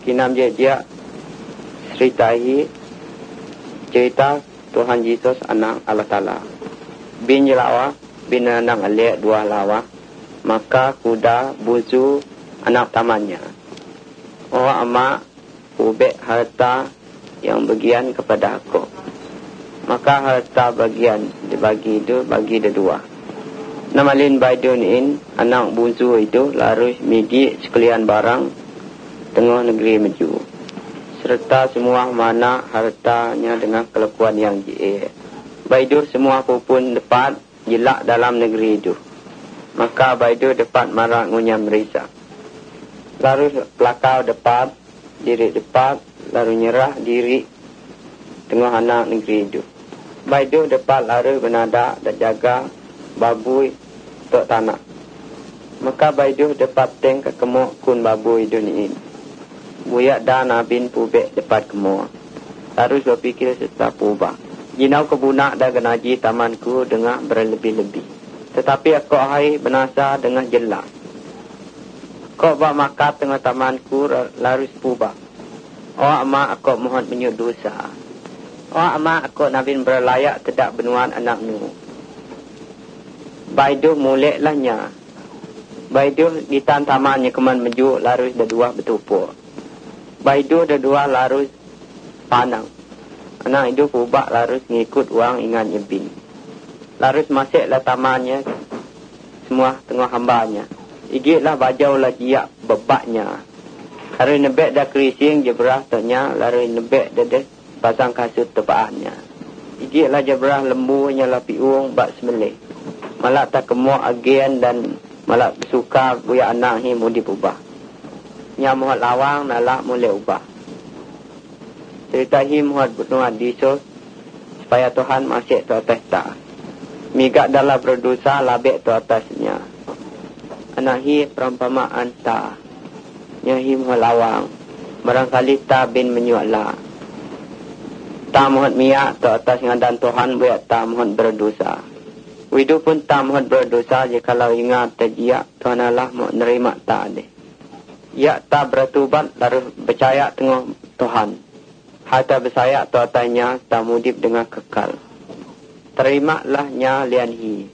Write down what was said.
kinam dia cerita Tuhan Yesus anak Allah Ta'ala. Bin jelawa, bin anak alik dua lawa, maka kuda buzu anak tamannya. Oh amak, ubek harta yang bagian kepada aku. Maka harta bagian dibagi itu, bagi dua. Namalin baidun in, anak buzu itu larus migi sekalian barang tengah negeri Maju. Serta semua mana hartanya dengan kelakuan yang jie. Baidu semua pun dapat jelak dalam negeri itu. Maka baidu dapat marah ngunyam merisa. Lalu pelakau dapat, diri dapat, lalu nyerah diri tengah anak negeri itu. Baidu dapat lalu benada dan jaga babui tok tanah. Maka baidu dapat teng ke kemuk kun babui dunia. Buyak dan abin pubek dapat kemuk. Harus berfikir serta pubah. Jinau kebunak dan genaji tamanku dengan berlebih-lebih. Tetapi aku hai benasa dengan jelas. Kau bak makat tengah tamanku larus pubah. Oh ama aku mohon menyut dosa. Oh ama aku nabin berlayak tidak benuan anakmu. Baidu mulek lahnya. Baidu di tamannya keman Maju larus dua betupuk. Baidu dua larus panang. Anak itu pubak larus ngikut uang ingat nyebin. Larus masuklah tamannya semua tengah hambanya. Igitlah bajau lah jiak bebaknya. Larus nebek dah kerising jebrah tanya. Larus nebek dah pasang kasut tepaannya. Igitlah jebrah lembunya lah piung bak semelih. Malak tak kemuk agen dan malak suka buya anak ni mudi pubah. Nyamuhat lawang nalak mulai ubah. Cerita him muat bernuat disos supaya Tuhan masih tu atas tak. Migak dalam berdosa labek tu atasnya. Anak hi perampamaan tak. Nyahim muat lawang. Barangkali tak bin menyuatlah. Tak muat miak tu atas ngadan Tuhan buat tak muat berdosa. Widu pun tak muat berdosa jikalau ingat terjiak Tuhan Allah mau nerima tak ada. Ya tak bertubat lalu percaya tengah Tuhan. Hatta bersaya tu atanya tak mudip dengan kekal. Terimalah nya lian hi.